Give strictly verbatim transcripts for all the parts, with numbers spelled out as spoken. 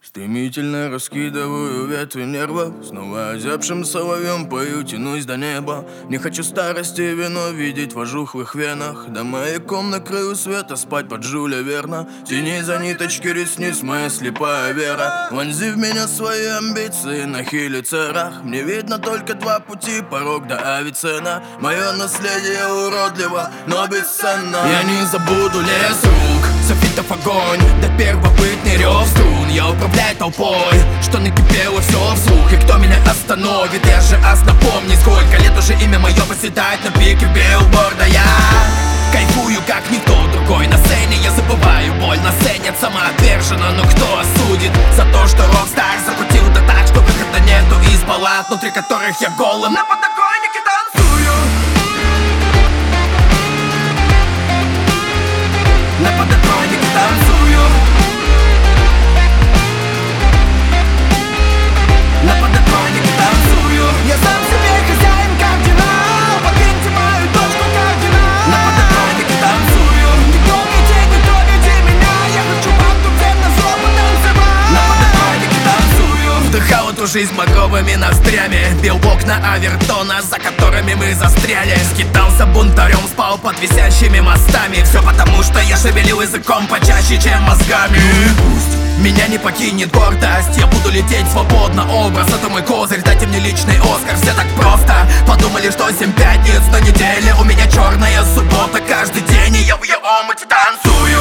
Стремительно раскидываю ветви нервов, снова озябшим соловьем пою, тянусь до неба. Не хочу старости вино видеть в ожухлых венах, да маяком на краю света спать под Жюля Верна. Тяни за ниточки ресниц моя слепая вера, вонзи в меня свои амбиции на хилицерах. Мне видно только два пути, порог да Авиценна. Мое наследие уродливо, но бесценно. Я не забуду лес рук, софитов огонь, до первобытный рев струн. Я управляю толпой, что накипело все вслух. И кто меня остановит? Я же ас, напомни, сколько лет уже имя мое восседает на пике билборда. Я кайфую, как никто другой на сцене. Я забываю боль на сцене, самоотверженно. Но кто осудит за то, что рок-стар закрутил да так, что выхода нету из палат, внутри которых я голым на подоконнике танцую. На подоконнике танцую. На подоконнике танцую. Я сам себе хозяин, кардинал. Покиньте мою точку координат. На подоконнике танцую. Не трогайте, не трогайте меня. Я хочу вам тут всем на зло потанцевать. На подоконнике танцую. Вдыхал эту жизнь багровыми ноздрями, бил в окна Авертона, за которыми мы застряли. Скитался бунтарем, спал под висящими мостами. Все потому, что я шевелил языком почаще, чем мозгами. Пусть меня не покинет гордость, я буду лететь свободно. Образ — это мой козырь, дайте мне личный Оскар. Все так просто, подумали, что семь пятниц на неделе. У меня черная суббота каждый день, и я в ее омуте танцую.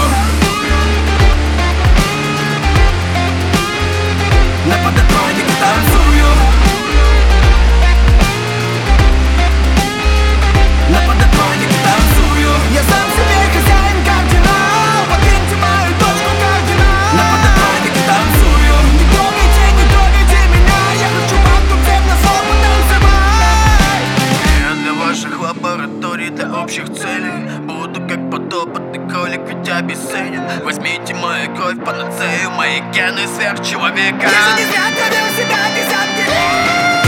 На подоконнике танцую. На подоконнике танцую. Я сам себе хозяин, кардинал. Покиньте мою точку координат. На подоконнике танцую. Не трогайте, не трогайте меня. Я хочу вам тут всем на зло потанцевать. Я для ваших лабораторий, для общих целей буду как подопытный кролик, ведь обесценен. Возьмите мою кровь, панацею, мои гены сверхчеловека. Я же не зря травил себя десятки лет.